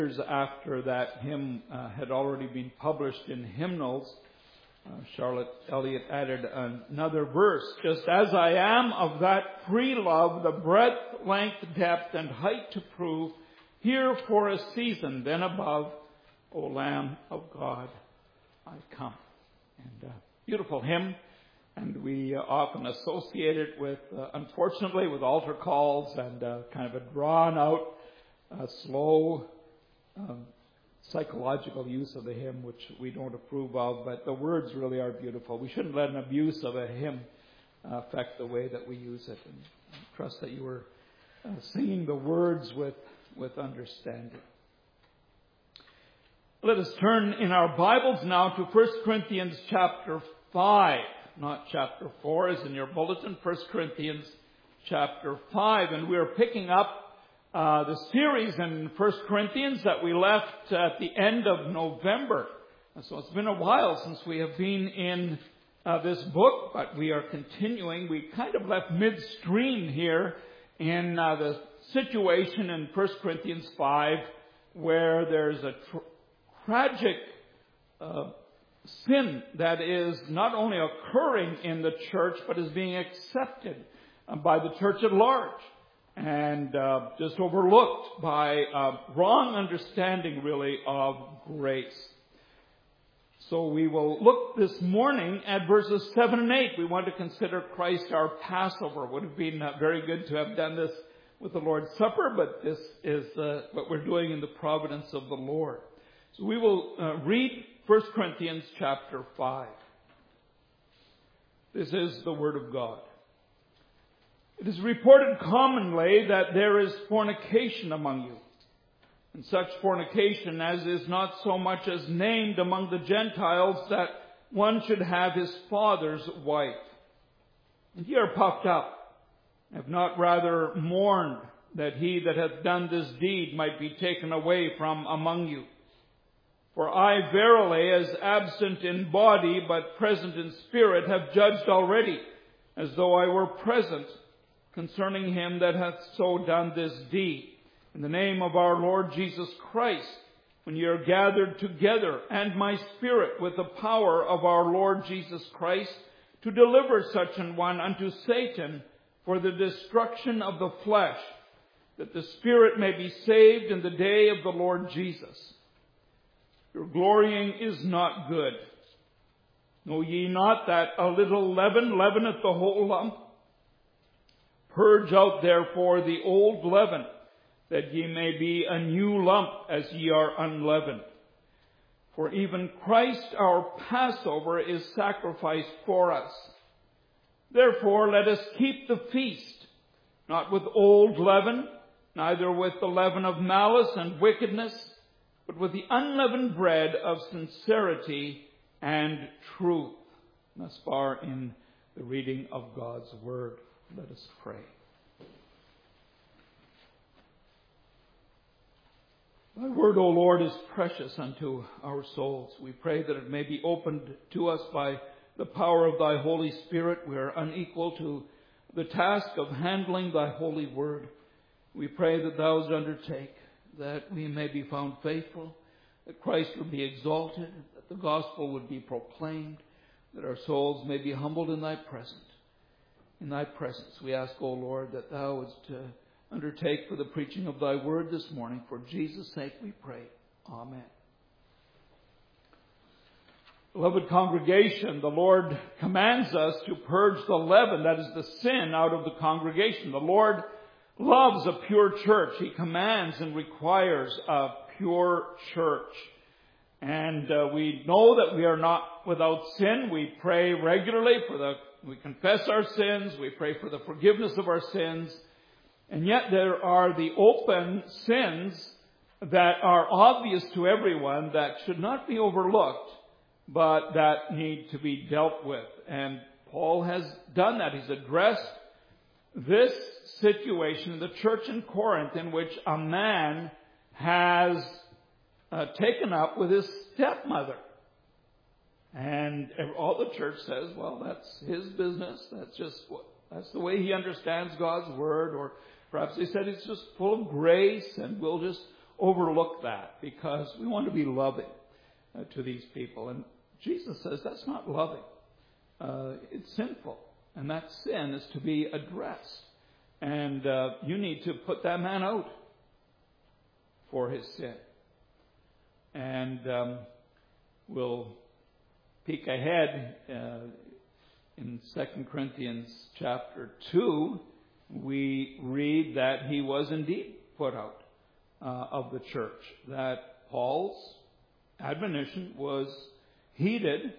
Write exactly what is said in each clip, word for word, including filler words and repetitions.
Years after that hymn uh, had already been published in hymnals, uh, Charlotte Elliott added another verse. Just as I am of that free love, the breadth, length, depth, and height to prove, here for a season, then above, O Lamb of God, I come. And uh, beautiful hymn, and we uh, often associate it with, uh, unfortunately, with altar calls and uh, kind of a drawn-out, uh, slow, Um, psychological use of the hymn, which we don't approve of, but the words really are beautiful. We shouldn't let an abuse of a hymn uh, affect the way that we use it. And I trust that you were uh, singing the words with, with understanding. Let us turn in our Bibles now to First Corinthians chapter five, not chapter four as in your bulletin, First Corinthians chapter five, and we are picking up Uh, the series in First Corinthians that we left at the end of November. So it's been a while since we have been in uh, this book, but we are continuing. We kind of left midstream here in uh, the situation in First Corinthians five where there's a tr- tragic uh, sin that is not only occurring in the church, but is being accepted uh, by the church at large. And uh, just overlooked by uh, wrong understanding, really, of grace. So we will look this morning at verses seven and eight. We want to consider Christ our Passover. It would have been uh, very good to have done this with the Lord's Supper, but this is uh, what we're doing in the providence of the Lord. So we will uh, read First Corinthians chapter five. This is the Word of God. It is reported commonly that there is fornication among you, and such fornication as is not so much as named among the Gentiles, that one should have his father's wife. And ye are puffed up, have not rather mourned that he that hath done this deed might be taken away from among you. For I verily, as absent in body but present in spirit, have judged already, as though I were present, concerning him that hath so done this deed, in the name of our Lord Jesus Christ, when ye are gathered together, and my spirit with the power of our Lord Jesus Christ, to deliver such an one unto Satan for the destruction of the flesh, that the spirit may be saved in the day of the Lord Jesus. Your glorying is not good. Know ye not that a little leaven leaveneth the whole lump? Purge out therefore the old leaven, that ye may be a new lump, as ye are unleavened. For even Christ our Passover is sacrificed for us. Therefore let us keep the feast, not with old leaven, neither with the leaven of malice and wickedness, but with the unleavened bread of sincerity and truth. Thus far in the reading of God's Word. Let us pray. Thy word, O Lord, is precious unto our souls. We pray that it may be opened to us by the power of thy Holy Spirit. We are unequal to the task of handling thy holy word. We pray that thou would undertake, that we may be found faithful, that Christ would be exalted, that the gospel would be proclaimed, that our souls may be humbled in thy presence. In thy presence, we ask, O Lord, that thou wouldst uh, undertake for the preaching of thy word this morning. For Jesus' sake we pray. Amen. Beloved congregation, the Lord commands us to purge the leaven, that is the sin, out of the congregation. The Lord loves a pure church. He commands and requires a pure church. And uh, we know that we are not without sin. We pray regularly for the We confess our sins. We pray for the forgiveness of our sins. And yet there are the open sins that are obvious to everyone that should not be overlooked, but that need to be dealt with. And Paul has done that. He's addressed this situation in the church in Corinth in which a man has uh, taken up with his stepmother. And all the church says, well, that's his business. That's just what, that's the way he understands God's word. Or perhaps they said it's just full of grace and we'll just overlook that because we want to be loving uh, to these people. And Jesus says that's not loving. Uh, it's sinful. And that sin is to be addressed. And uh, you need to put that man out for his sin. And um, we'll peek ahead uh, in Second Corinthians chapter two. We read that he was indeed put out uh, of the church. That Paul's admonition was heeded.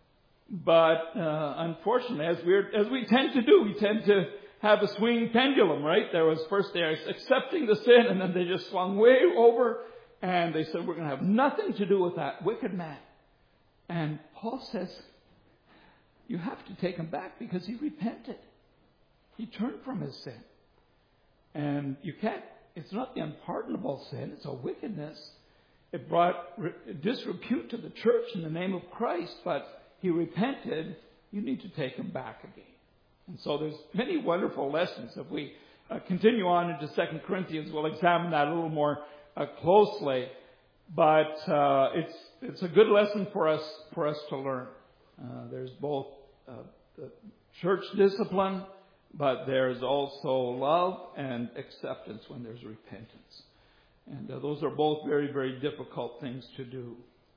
But uh, unfortunately, as we as we tend to do, we tend to have a swinging pendulum, right? There was first they are accepting the sin, and then they just swung way over, and they said, we're going to have nothing to do with that wicked man. And Paul says, you have to take him back because he repented. He turned from his sin. And you can't, it's not the unpardonable sin, it's a wickedness. It brought disrepute to the church in the name of Christ, but he repented. You need to take him back again. And so there's many wonderful lessons. If we uh, continue on into Second Corinthians, we'll examine that a little more uh, closely. But uh, it's it's a good lesson for us for us to learn. Uh, there's both uh, the church discipline, but there's also love and acceptance when there's repentance. And uh, those are both very, very difficult things to do.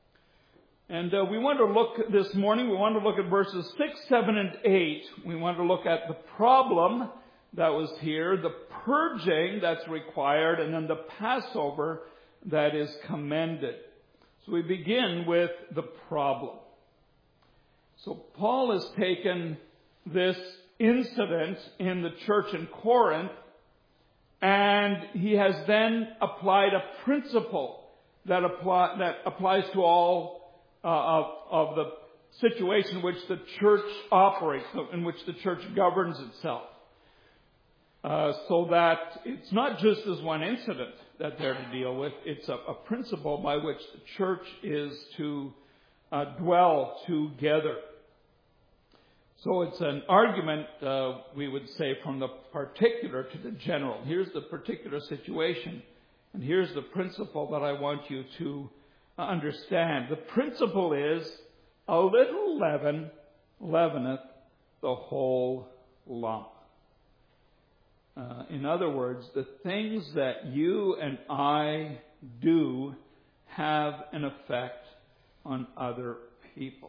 And uh, we want to look this morning, we want to look at verses six, seven, and eight. We want to look at the problem that was here, the purging that's required, and then the Passover that is commended. So we begin with the problem. So Paul has taken this incident in the church in Corinth, and he has then applied a principle that, apply, that applies to all Uh, of, of the situation in which the church operates, in which the church governs itself. Uh, so that it's not just as one incident that they're to deal with, it's a, a principle by which the church is to uh, dwell together. So it's an argument, uh, we would say, from the particular to the general. Here's the particular situation, and here's the principle that I want you to understand. The principle is, a little leaven leaveneth the whole lump. Uh, in other words, the things that you and I do have an effect on other people.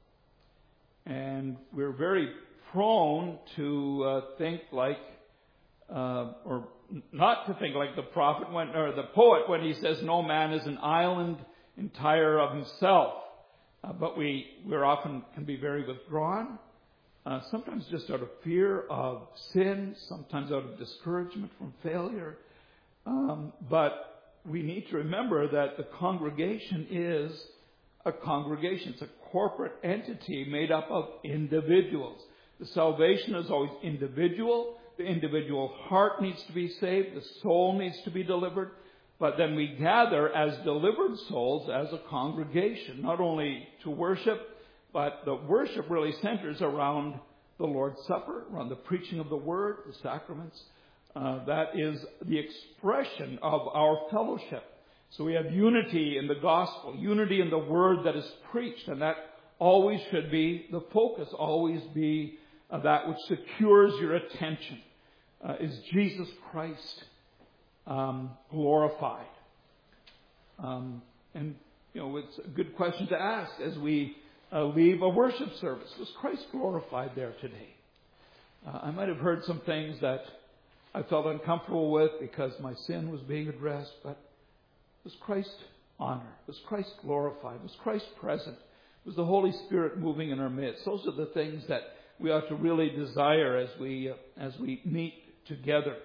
And we're very prone to uh, think like, uh, or not to think like the prophet when, or the poet when he says, no man is an island entire of himself. Uh, but we we're often can be very withdrawn, uh, sometimes just out of fear of sin, sometimes out of discouragement from failure. Um, but we need to remember that the congregation is a congregation. It's a corporate entity made up of individuals. The salvation is always individual. The individual heart needs to be saved. The soul needs to be delivered. But then we gather as delivered souls, as a congregation, not only to worship, but the worship really centers around the Lord's Supper, around the preaching of the Word, the sacraments. Uh, that is the expression of our fellowship. So we have unity in the gospel, unity in the Word that is preached, and that always should be the focus, always be uh, that which secures your attention, uh, is Jesus Christ Um, glorified. Um, and, you know, it's a good question to ask as we uh, leave a worship service. Was Christ glorified there today? Uh, I might have heard some things that I felt uncomfortable with because my sin was being addressed, but was Christ honored? Was Christ glorified? Was Christ present? Was the Holy Spirit moving in our midst? Those are the things that we ought to really desire as we, uh, as we meet together.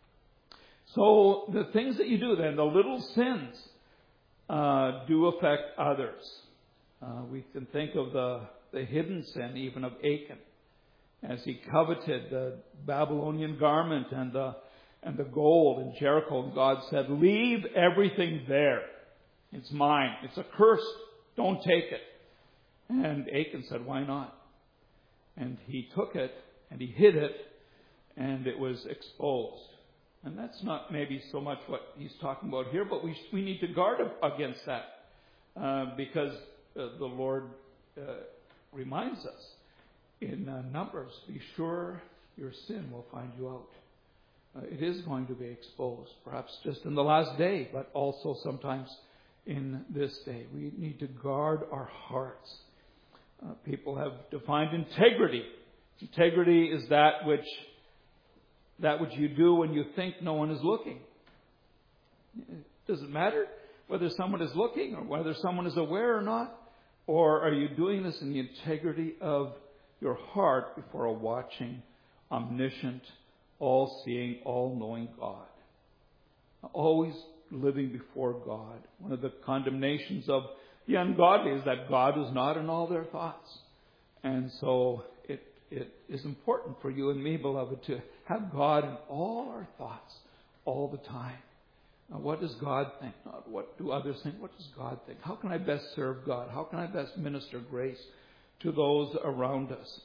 So the things that you do then, the little sins, uh, do affect others. Uh, we can think of the, the hidden sin even of Achan, as he coveted the Babylonian garment and the, and the gold in Jericho. And God said, leave everything there. It's mine. It's accursed. Don't take it. And Achan said, why not? And he took it and he hid it, and it was exposed. And that's not maybe so much what he's talking about here, but we we need to guard against that uh, because uh, the Lord uh, reminds us in uh, Numbers, be sure your sin will find you out. Uh, it is going to be exposed, perhaps just in the last day, but also sometimes in this day. We need to guard our hearts. Uh, people have defined integrity. Integrity is that which that which you do when you think no one is looking. Does it matter whether someone is looking or whether someone is aware or not? Or are you doing this in the integrity of your heart before a watching, omniscient, all-seeing, all-knowing God? Always living before God. One of the condemnations of the ungodly is that God is not in all their thoughts. And so it it is important for you and me, beloved, to have God in all our thoughts all the time. Now, what does God think? Not what do others think? What does God think? How can I best serve God? How can I best minister grace to those around us?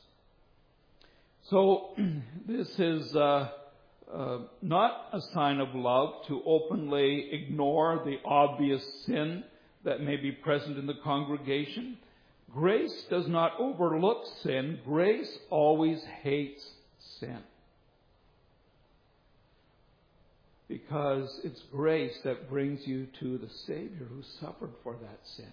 So this is uh, uh, not a sign of love to openly ignore the obvious sin that may be present in the congregation. Grace does not overlook sin. Grace always hates sin. Because it's grace that brings you to the Savior who suffered for that sin.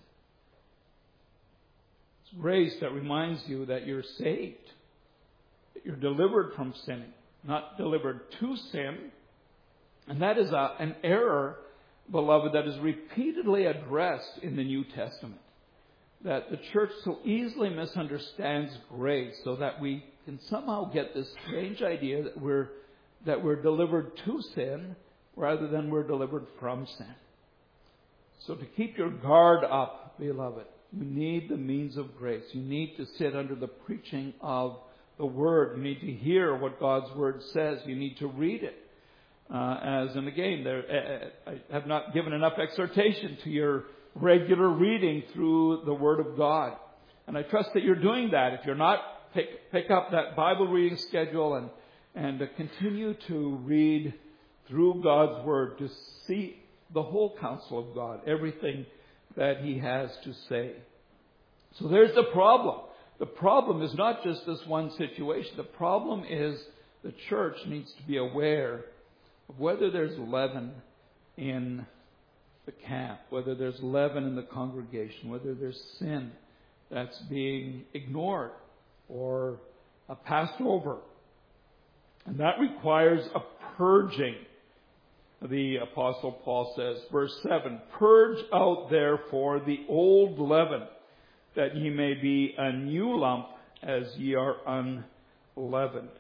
It's grace that reminds you that you're saved. That you're delivered from sinning. Not delivered to sin. And that is a, an error, beloved, that is repeatedly addressed in the New Testament. That the church so easily misunderstands grace so that we can somehow get this strange idea that we're that we're delivered to sin rather than we're delivered from sin. So to keep your guard up, beloved, you need the means of grace. You need to sit under the preaching of the Word. You need to hear what God's Word says. You need to read it. Uh, as, and again, there, uh, I have not given enough exhortation to your regular reading through the Word of God. And I trust that you're doing that. If you're not, pick, pick up that Bible reading schedule and, and uh, continue to read through God's Word to see the whole counsel of God, everything that He has to say. So there's the problem. The problem is not just this one situation. The problem is the church needs to be aware of whether there's leaven in the camp, whether there's leaven in the congregation, whether there's sin that's being ignored or uh, passed over. And that requires a purging. The Apostle Paul says, verse seven, purge out therefore the old leaven, that ye may be a new lump as ye are unleavened.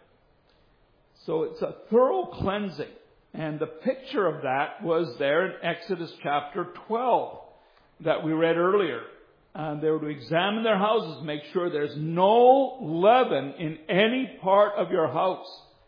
So it's a thorough cleansing. And the picture of that was there in Exodus chapter twelve that we read earlier. And they were to examine their houses, make sure there's no leaven in any part of your house.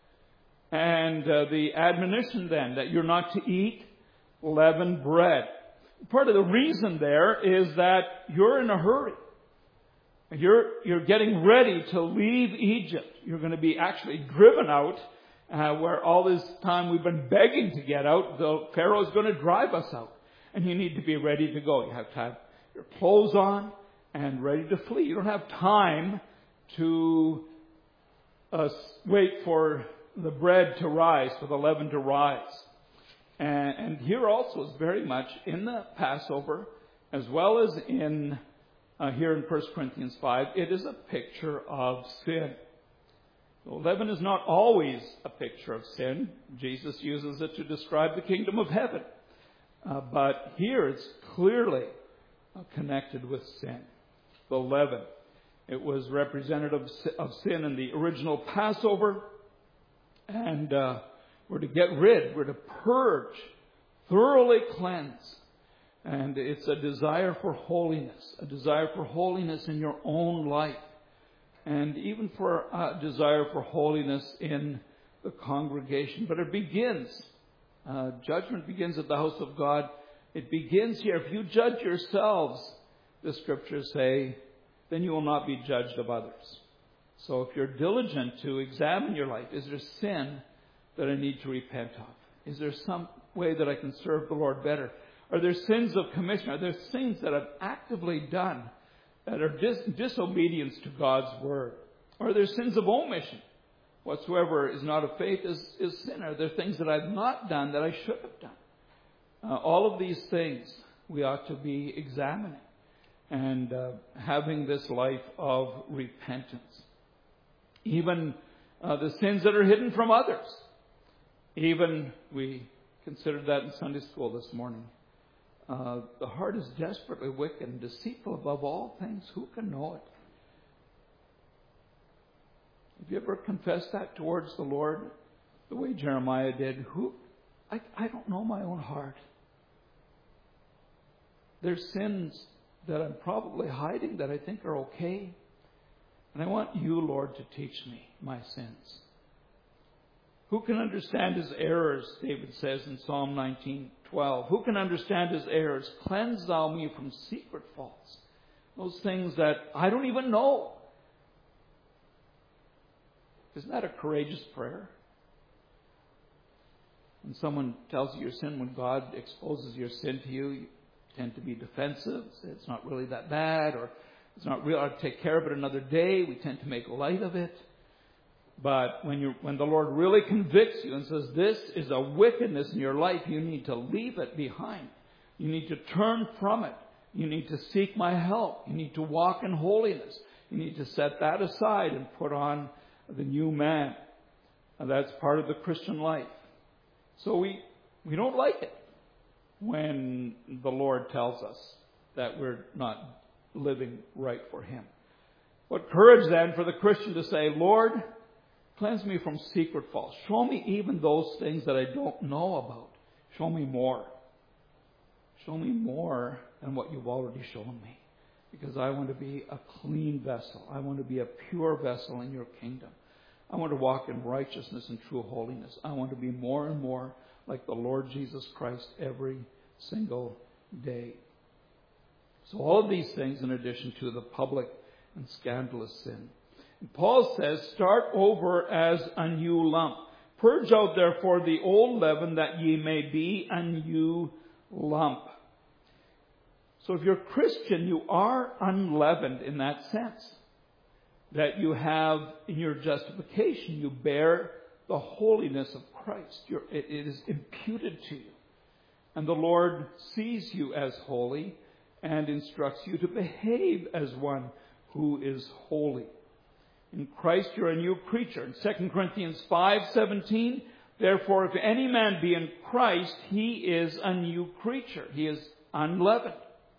And uh, the admonition then that you're not to eat leavened bread. Part of the reason there is that you're in a hurry. You're, you're getting ready to leave Egypt. You're going to be actually driven out. Uh, where all this time we've been begging to get out, the Pharaoh's going to drive us out. And you need to be ready to go. You have to have your clothes on and ready to flee. You don't have time to uh, wait for the bread to rise, for the leaven to rise. And, and here also is very much in the Passover, as well as in uh, here in First Corinthians five, it is a picture of sin. So leaven is not always a picture of sin. Jesus uses it to describe the kingdom of heaven. Uh, but here it's clearly uh, connected with sin. The leaven. It was representative of sin in the original Passover. And uh, we're to get rid, we're to purge, thoroughly cleanse. And it's a desire for holiness, a desire for holiness in your own life. And even for a desire for holiness in the congregation. But it begins, uh, judgment begins at the house of God. It begins here. If you judge yourselves, the scriptures say, then you will not be judged of others. So if you're diligent to examine your life, is there sin that I need to repent of? Is there some way that I can serve the Lord better? Are there sins of commission? Are there things that I've actively done that are dis- disobedience to God's word? Or are there sins of omission? Whatsoever is not of faith is, is sin. Are there things that I've not done that I should have done? Uh, all of these things we ought to be examining and uh, having this life of repentance. Even uh, the sins that are hidden from others. Even, we considered that in Sunday school this morning. Uh, the heart is desperately wicked and deceitful above all things. Who can know it? Have you ever confessed that towards the Lord the way Jeremiah did? Who? I, I don't know my own heart. There's sins that I'm probably hiding that I think are okay. And I want you, Lord, to teach me my sins. Who can understand his errors, David says in Psalm nineteen twelve. Who can understand his errors? Cleanse thou me from secret faults. Those things that I don't even know. Isn't that a courageous prayer? When someone tells you your sin, when God exposes your sin to you, you tend to be defensive. Say it's not really that bad, or it's not real. I'll take care of it another day. We tend to make light of it. But when you when the Lord really convicts you and says, this is a wickedness in your life, you need to leave it behind. You need to turn from it. You need to seek my help. You need to walk in holiness. You need to set that aside and put on the new man. And that's part of the Christian life. So we, we don't like it when the Lord tells us that we're not living right for Him. What courage then for the Christian to say, Lord, cleanse me from secret faults. Show me even those things that I don't know about. Show me more. Show me more than what you've already shown me. Because I want to be a clean vessel. I want to be a pure vessel in your kingdom. I want to walk in righteousness and true holiness. I want to be more and more like the Lord Jesus Christ every single day. So all of these things in addition to the public and scandalous sin. And Paul says, start over as a new lump. Purge out therefore the old leaven that ye may be a new lump. So if you're Christian, you are unleavened in that sense. That you have, in your justification, you bear the holiness of Christ. You're, it, it is imputed to you. And the Lord sees you as holy and instructs you to behave as one who is holy. In Christ you're a new creature. In Second Corinthians five seventeen, therefore if any man be in Christ, he is a new creature. He is unleavened.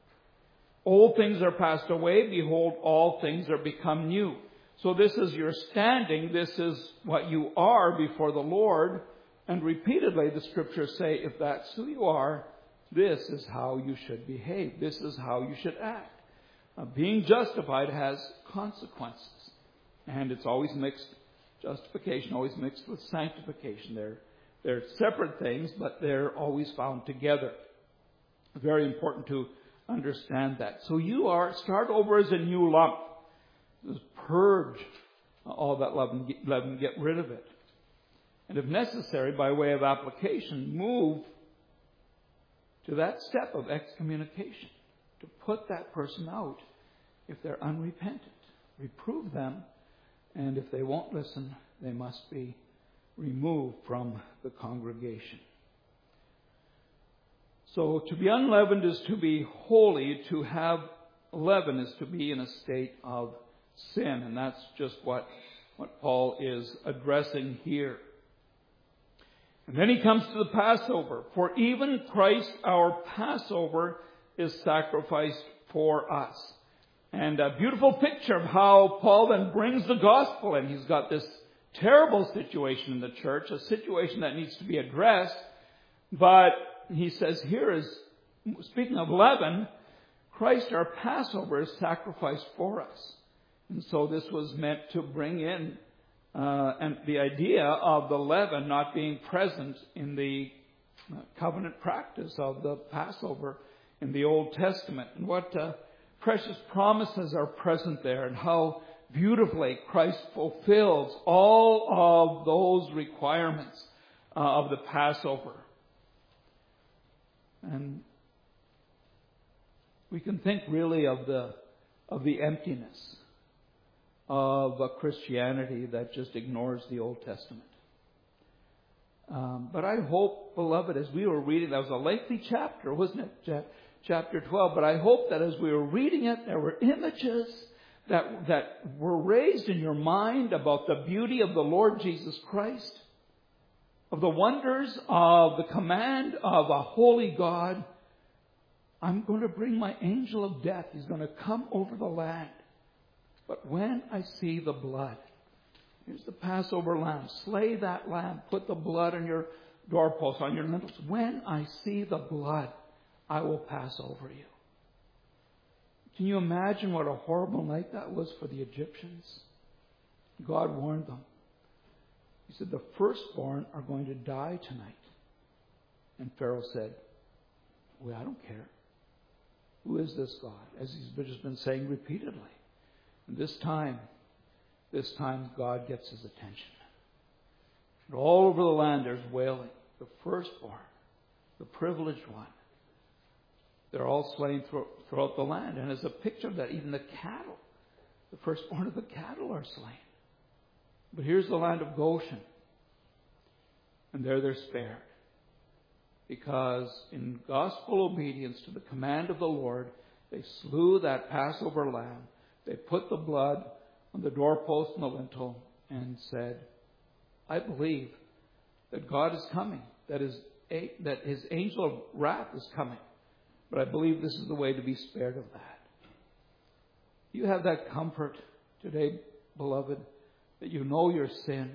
Old things are passed away. Behold, all things are become new. So this is your standing. This is what you are before the Lord. And repeatedly the scriptures say, if that's who you are, this is how you should behave. This is how you should act. Uh, being justified has consequences. And it's always mixed, justification always mixed with sanctification. They're, they're separate things, but they're always found together. Very important to understand that. So you are, start over as a new lump. Just purge all that leaven, leaven, get rid of it. And if necessary, by way of application, move to that step of excommunication. To put that person out if they're unrepentant. Reprove them. And if they won't listen, they must be removed from the congregation. So to be unleavened is to be holy. To have leaven is to be in a state of sin. And that's just what, what Paul is addressing here. And then he comes to the Passover. For even Christ, our Passover, is sacrificed for us. And a beautiful picture of how Paul then brings the gospel in. He's got this terrible situation in the church, a situation that needs to be addressed. But he says here is, speaking of leaven, Christ, our Passover, is sacrificed for us. And so this was meant to bring in uh, and the idea of the leaven not being present in the covenant practice of the Passover in the Old Testament. And what uh, precious promises are present there, and how beautifully Christ fulfills all of those requirements uh, of the Passover. And we can think really of the of the emptiness of a Christianity that just ignores the Old Testament. Um, but I hope, beloved, as we were reading, that was a lengthy chapter, wasn't it? Ch- chapter twelve. But I hope that as we were reading it, there were images that that were raised in your mind about the beauty of the Lord Jesus Christ, of the wonders of the command of a holy God. I'm going to bring my angel of death. He's going to come over the land. But when I see the blood, here's the Passover lamb. Slay that lamb. Put the blood on your doorposts, on your lintels. When I see the blood, I will pass over you. Can you imagine what a horrible night that was for the Egyptians? God warned them. He said, the firstborn are going to die tonight. And Pharaoh said, well, I don't care. Who is this God? As he's just been saying repeatedly. And this time, this time God gets his attention. And all over the land there's wailing. The firstborn, the privileged one. They're all slain throughout the land. And as a picture of that, even the cattle, the firstborn of the cattle are slain. But here's the land of Goshen. And there they're spared. Because in gospel obedience to the command of the Lord, they slew that Passover lamb. They put the blood on the doorpost and the lintel and said, I believe that God is coming, that his, that his angel of wrath is coming. But I believe this is the way to be spared of that. You have that comfort today, beloved, that you know your sin.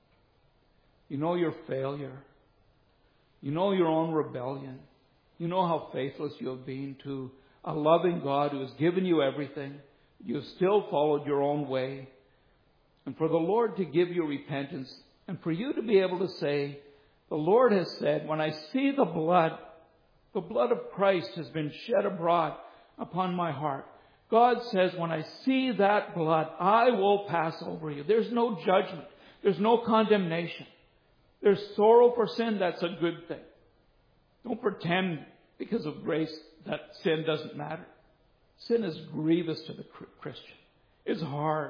You know your failure. You know your own rebellion. You know how faithless you have been to a loving God who has given you everything. You have still followed your own way. And for the Lord to give you repentance and for you to be able to say, the Lord has said, when I see the blood, the blood of Christ has been shed abroad upon my heart. God says, when I see that blood, I will pass over you. There's no judgment. There's no condemnation. There's sorrow for sin. That's a good thing. Don't pretend because of grace that sin doesn't matter. Sin is grievous to the Christian. It's hard.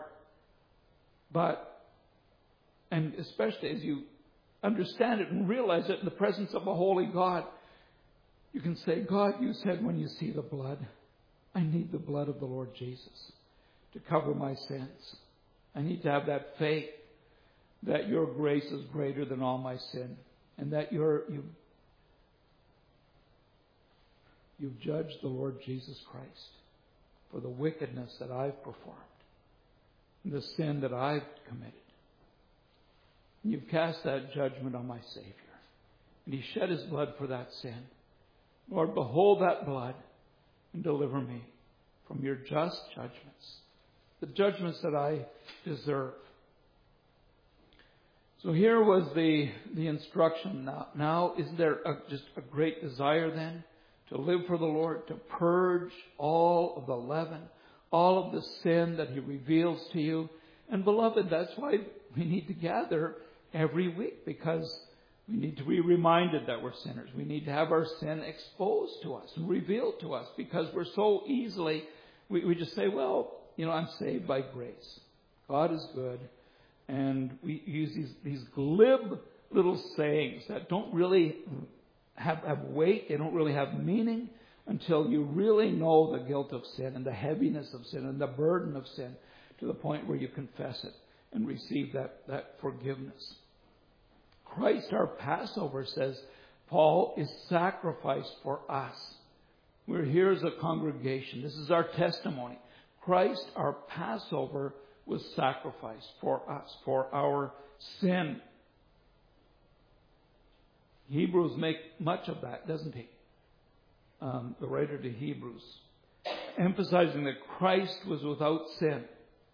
But, and especially as you understand it and realize it in the presence of a holy God, you can say, God, you said when you see the blood, I need the blood of the Lord Jesus to cover my sins. I need to have that faith that your grace is greater than all my sin, and that you're, you, you've judged the Lord Jesus Christ for the wickedness that I've performed, and the sin that I've committed. And you've cast that judgment on my Savior, and He shed His blood for that sin. Lord, behold that blood and deliver me from your just judgments, the judgments that I deserve. So here was the, the instruction. Now, now isn't there a, just a great desire then to live for the Lord, to purge all of the leaven, all of the sin that He reveals to you? And beloved, that's why we need to gather every week, because we need to be reminded that we're sinners. We need to have our sin exposed to us and revealed to us, because we're so easily, we, we just say, well, you know, I'm saved by grace. God is good. And we use these, these glib little sayings that don't really have, have weight. They don't really have meaning until you really know the guilt of sin and the heaviness of sin and the burden of sin to the point where you confess it and receive that, that forgiveness. Christ, our Passover, says Paul, is sacrificed for us. We're here as a congregation. This is our testimony. Christ, our Passover, was sacrificed for us, for our sin. Hebrews make much of that, doesn't he? Um, the writer to Hebrews, emphasizing that Christ was without sin,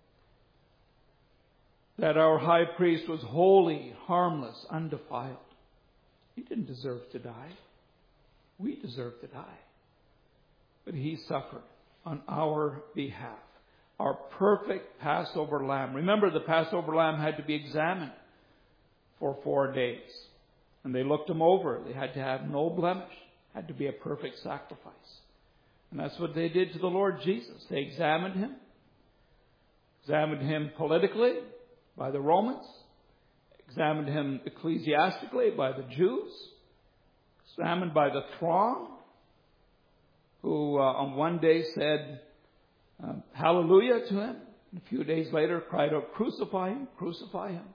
that our high priest was holy, harmless, undefiled. He didn't deserve to die. We deserve to die. But He suffered on our behalf. Our perfect Passover lamb. Remember, the Passover lamb had to be examined for four days. And they looked him over. They had to have no blemish. Had to be a perfect sacrifice. And that's what they did to the Lord Jesus. They examined him. Examined him politically by the Romans. Examined him ecclesiastically by the Jews. Examined by the throng, who uh, on one day said uh, hallelujah to him. And a few days later cried out, crucify him, crucify him.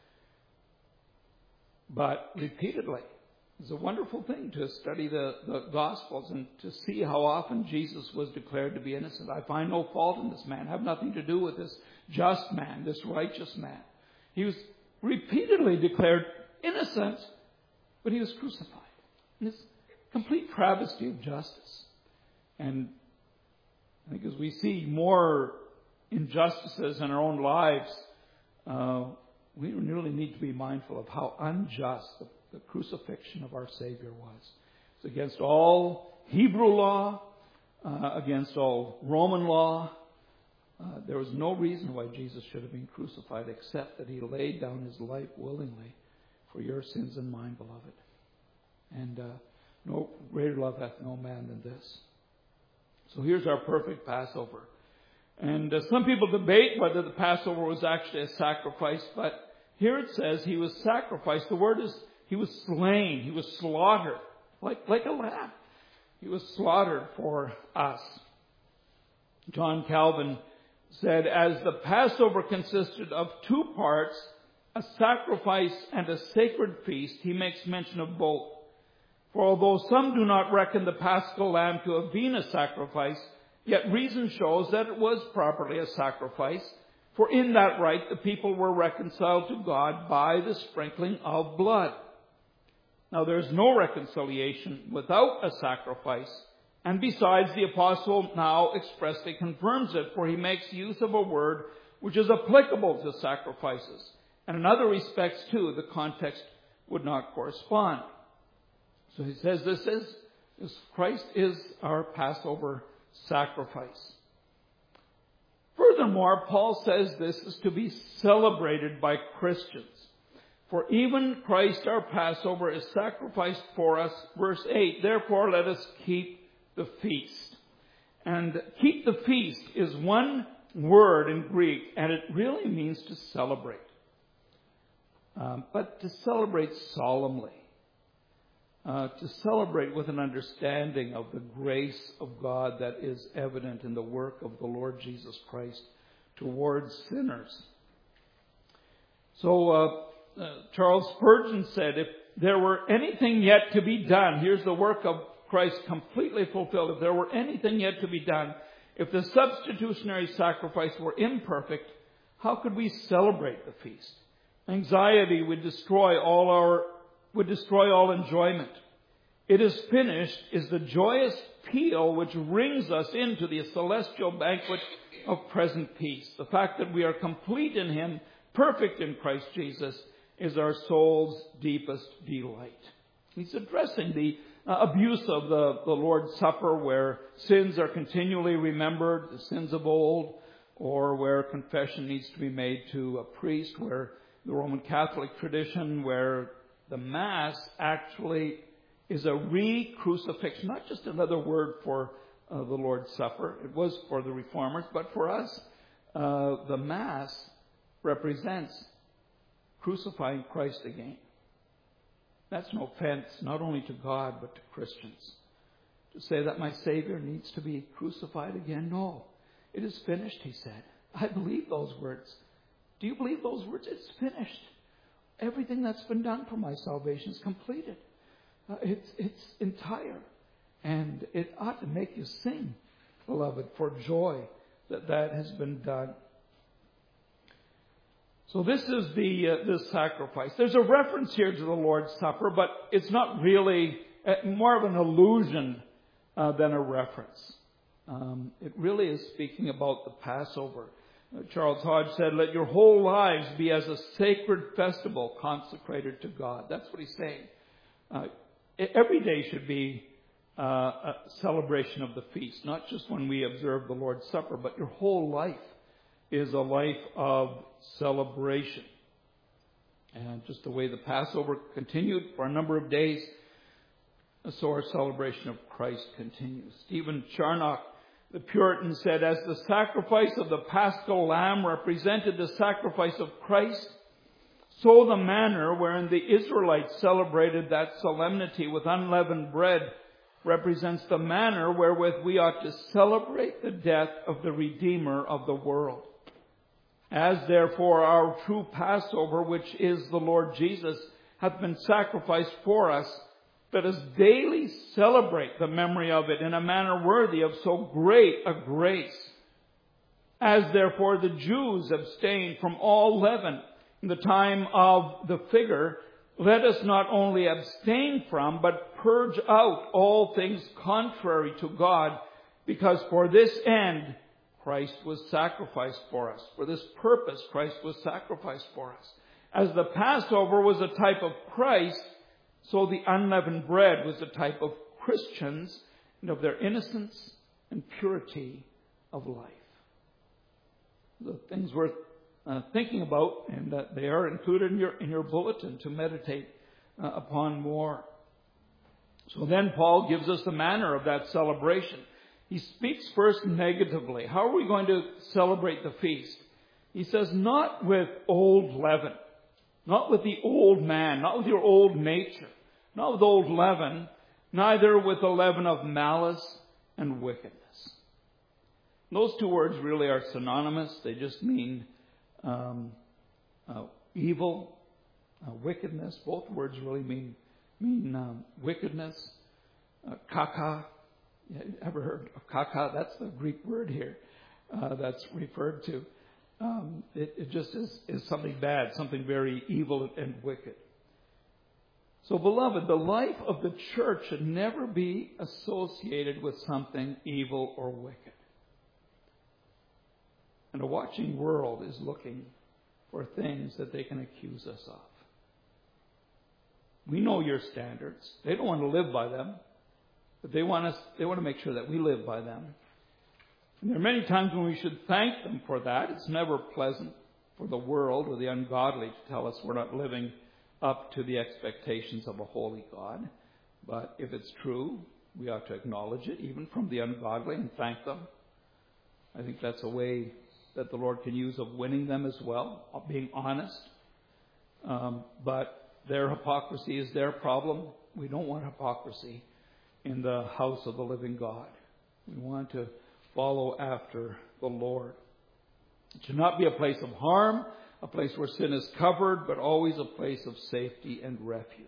But repeatedly, it's a wonderful thing to study the, the Gospels and to see how often Jesus was declared to be innocent. I find no fault in this man. I have nothing to do with this just man, this righteous man. He was repeatedly declared innocent, but he was crucified. And it's a complete travesty of justice. And I think as we see more injustices in our own lives, uh, we really need to be mindful of how unjust the, the crucifixion of our Savior was. It's against all Hebrew law, uh, against all Roman law. Uh, there was no reason why Jesus should have been crucified except that he laid down his life willingly for your sins and mine, beloved. And uh, no greater love hath no man than this. So here's our perfect Passover. And uh, some people debate whether the Passover was actually a sacrifice, but here it says he was sacrificed. The word is he was slain. He was slaughtered, like, like a lamb. He was slaughtered for us. John Calvin said, as the Passover consisted of two parts, a sacrifice and a sacred feast, he makes mention of both. For although some do not reckon the Paschal lamb to have been a sacrifice, yet reason shows that it was properly a sacrifice, for in that rite the people were reconciled to God by the sprinkling of blood. Now there is no reconciliation without a sacrifice, and besides the apostle now expressly confirms it, for he makes use of a word which is applicable to sacrifices. And in other respects too, the context would not correspond. So he says this is, this Christ is our Passover sacrifice. Furthermore, Paul says this is to be celebrated by Christians. For even Christ our Passover is sacrificed for us. Verse eight, therefore let us keep the feast. And keep the feast is one word in Greek, and it really means to celebrate. Um, but to celebrate solemnly. Uh, to celebrate with an understanding of the grace of God that is evident in the work of the Lord Jesus Christ towards sinners. So uh, uh, Charles Spurgeon said, if there were anything yet to be done, here's the work of Christ completely fulfilled. If there were anything yet to be done, if the substitutionary sacrifice were imperfect, how could we celebrate the feast? Anxiety would destroy all our would destroy all enjoyment. It is finished is the joyous peal which rings us into the celestial banquet of present peace. The fact that we are complete in Him, perfect in Christ Jesus, is our soul's deepest delight. He's addressing the uh, abuse of the, the Lord's Supper, where sins are continually remembered, the sins of old, or where confession needs to be made to a priest, where the Roman Catholic tradition, where the Mass actually is a re-crucifixion, not just another word for uh, the Lord's Supper. It was for the Reformers, but for us, uh, the Mass represents crucifying Christ again. That's no offense, not only to God, but to Christians. To say that my Savior needs to be crucified again? No. It is finished, he said. I believe those words. Do you believe those words? It's finished. Everything that's been done for my salvation is completed. Uh, it's, it's entire. And it ought to make you sing, beloved, for joy that that has been done. So this is the uh, this sacrifice. There's a reference here to the Lord's Supper, but it's not really uh, more of an allusion uh, than a reference. Um, it really is speaking about the Passover. Charles Hodge said, let your whole lives be as a sacred festival consecrated to God. That's what he's saying. Uh, every day should be uh, a celebration of the feast, not just when we observe the Lord's Supper, but your whole life is a life of celebration. And just the way the Passover continued for a number of days, And so our celebration of Christ continues. Stephen Charnock, the Puritan, said, as the sacrifice of the Paschal Lamb represented the sacrifice of Christ, so the manner wherein the Israelites celebrated that solemnity with unleavened bread represents the manner wherewith we ought to celebrate the death of the Redeemer of the world. As therefore our true Passover, which is the Lord Jesus, hath been sacrificed for us, let us daily celebrate the memory of it in a manner worthy of so great a grace. As therefore the Jews abstained from all leaven in the time of the figure, let us not only abstain from, but purge out all things contrary to God, because for this end Christ was sacrificed for us. For this purpose Christ was sacrificed for us. As the Passover was a type of Christ, so the unleavened bread was a type of Christians and of their innocence and purity of life. The things worth uh, thinking about, and uh, they are included in your in your bulletin to meditate uh, upon more. So then Paul gives us the manner of that celebration. He speaks first negatively. How are we going to celebrate the feast? He says, not with old leaven, not with the old man, not with your old nature, not with old leaven, neither with the leaven of malice and wickedness. Those two words really are synonymous. They just mean um, uh, evil, uh, wickedness. Both words really mean mean um, wickedness. Uh, kaka. You ever heard of kaka? That's the Greek word here uh, that's referred to. Um, it, it just is, is something bad, something very evil and wicked. So, beloved, the life of the church should never be associated with something evil or wicked. And a watching world is looking for things that they can accuse us of. We know your standards. They don't want to live by them, but they want us. They want to make sure that we live by them. And there are many times when we should thank them for that. It's never pleasant for the world or the ungodly to tell us we're not living up to the expectations of a holy God. But if it's true, we ought to acknowledge it, even from the ungodly, and thank them. I think that's a way that the Lord can use of winning them as well, of being honest. Um, but their hypocrisy is their problem. We don't want hypocrisy in the house of the living God. We want to follow after the Lord. It should not be a place of harm, a place where sin is covered, but always a place of safety and refuge.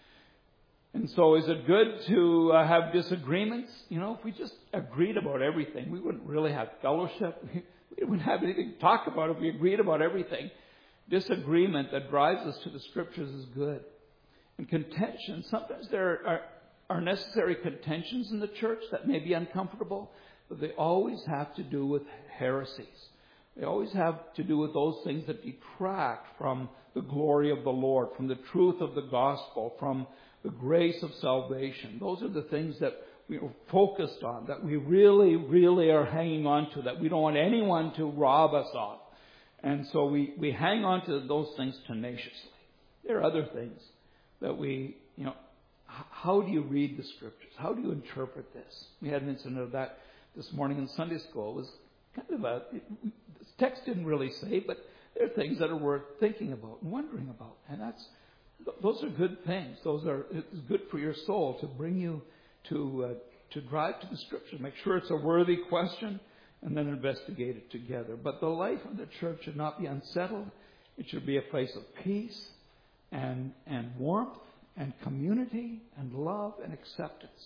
And so is it good to uh, have disagreements? You know, if we just agreed about everything, we wouldn't really have fellowship. We wouldn't have anything to talk about if we agreed about everything. Disagreement that drives us to the Scriptures is good. And contention, sometimes there are, are necessary contentions in the church that may be uncomfortable, but they always have to do with heresies. They always have to do with those things that detract from the glory of the Lord, from the truth of the gospel, from the grace of salvation. Those are the things that we are focused on, that we really, really are hanging on to, that we don't want anyone to rob us of. And so we, we hang on to those things tenaciously. There are other things that we, you know, how do you read the Scriptures? How do you interpret this? We had an incident of that this morning in Sunday school. It was kind of a, it, the text didn't really say, but there are things that are worth thinking about and wondering about. And that's, those are good things. Those are, it's good for your soul to bring you to, uh, to drive to the Scriptures. Make sure it's a worthy question and then investigate it together. But the life of the church should not be unsettled. It should be a place of peace and, and warmth and community and love and acceptance.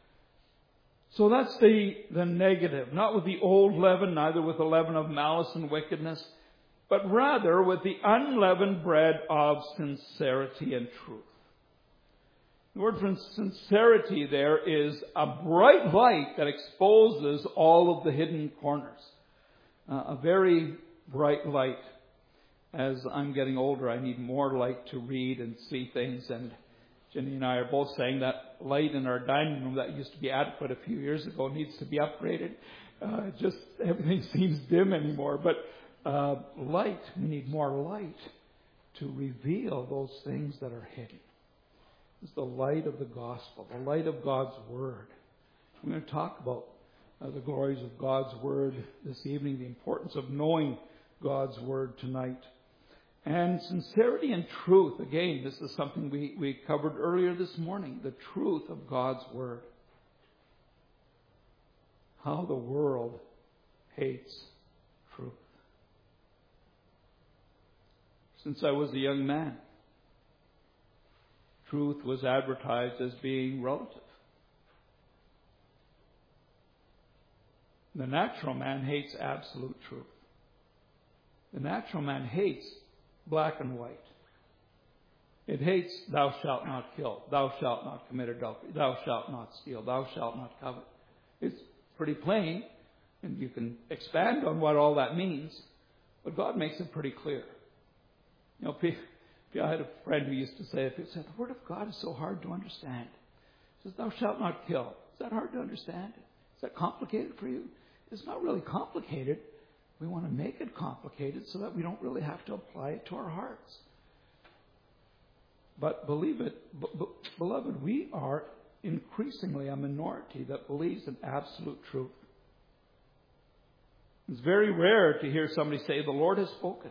So that's the, the negative. Not with the old leaven, neither with the leaven of malice and wickedness, but rather with the unleavened bread of sincerity and truth. The word for sincerity there is a bright light that exposes all of the hidden corners. Uh, a very bright light. As I'm getting older, I need more light to read and see things. And Jenny and I are both saying that light in our dining room that used to be adequate a few years ago needs to be upgraded. Uh, just everything seems dim anymore. But uh, light, we need more light to reveal those things that are hidden. is the light of the gospel, the light of God's Word. We're going to talk about uh, the glories of God's Word this evening, the importance of knowing God's Word tonight. And sincerity and truth, again, this is something we, we covered earlier this morning, the truth of God's Word. How the world hates truth. Since I was a young man, truth was advertised as being relative. The natural man hates absolute truth. The natural man hates black and white. It hates, thou shalt not kill, thou shalt not commit adultery, thou shalt not steal, thou shalt not covet. It's pretty plain, and you can expand on what all that means, but God makes it pretty clear. You know, I had a friend who used to say, if he said, the Word of God is so hard to understand. He says, thou shalt not kill. Is that hard to understand? Is that complicated for you? It's not really complicated. We want to make it complicated so that we don't really have to apply it to our hearts. But believe it, b- b- beloved, we are increasingly a minority that believes in absolute truth. It's very rare to hear somebody say, the Lord has spoken.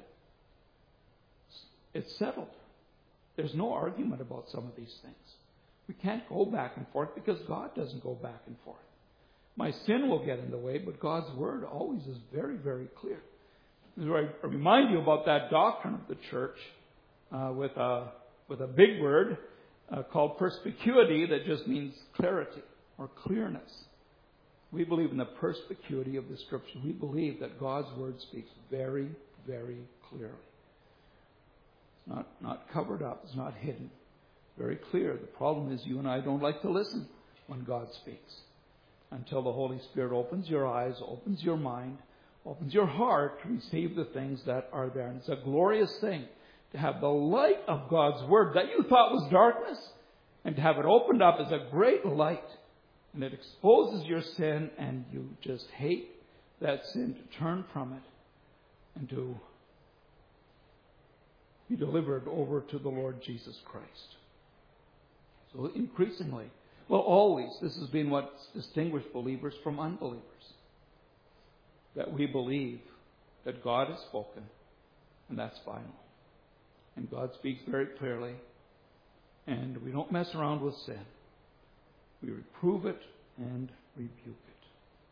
It's settled. There's no argument about some of these things. We can't go back and forth because God doesn't go back and forth. My sin will get in the way, but God's Word always is very, very clear. I remind you about that doctrine of the church uh, with, a, with a big word uh, called perspicuity that just means clarity or clearness. We believe in the perspicuity of the Scripture. We believe that God's Word speaks very, very clearly. It's not, not covered up. It's not hidden. Very clear. The problem is you and I don't like to listen when God speaks. Until the Holy Spirit opens your eyes, opens your mind, opens your heart to receive the things that are there. And it's a glorious thing to have the light of God's Word that you thought was darkness and to have it opened up as a great light. And it exposes your sin and you just hate that sin, to turn from it and to be delivered over to the Lord Jesus Christ. So increasingly, well, always, this has been what's distinguished believers from unbelievers. That we believe that God has spoken, and that's final. And God speaks very clearly, and we don't mess around with sin. We reprove it and rebuke it.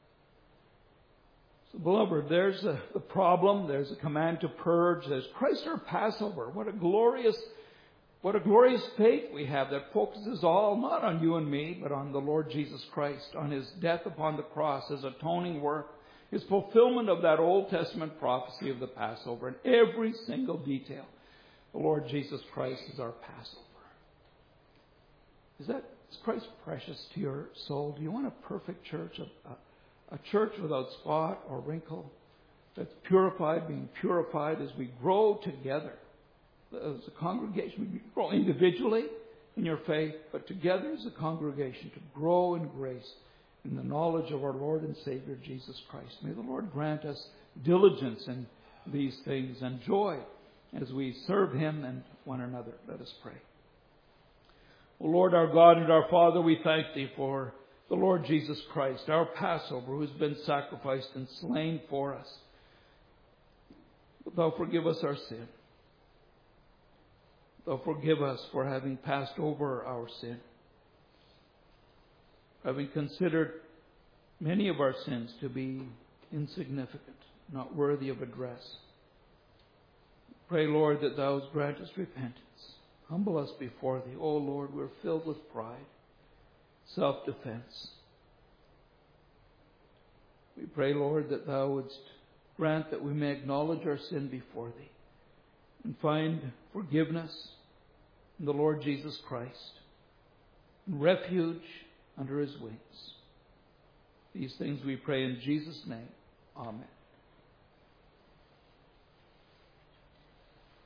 So, beloved, there's the, the problem. There's a command to purge. There's Christ our Passover. What a glorious What a glorious faith we have that focuses all not on you and me, but on the Lord Jesus Christ, on His death upon the cross, His atoning work, His fulfillment of that Old Testament prophecy of the Passover in every single detail. The Lord Jesus Christ is our Passover. Is that is Christ precious to your soul? Do you want a perfect church, a, a, a church without spot or wrinkle, that's purified, being purified as we grow together? As a congregation, we grow individually in your faith, but together as a congregation to grow in grace in the knowledge of our Lord and Savior Jesus Christ. May the Lord grant us diligence in these things and joy as we serve Him and one another. Let us pray. O Lord, our God and our Father, we thank Thee for the Lord Jesus Christ, our Passover, who has been sacrificed and slain for us. Thou forgive us our sin. Thou forgive us for having passed over our sin, having considered many of our sins to be insignificant, not worthy of address. Pray, Lord, that Thou grant us repentance. Humble us before Thee. O Lord, we're filled with pride, self-defense. We pray, Lord, that Thou wouldst grant that we may acknowledge our sin before Thee and find forgiveness in the Lord Jesus Christ and refuge under His wings. These things we pray in Jesus' name. Amen.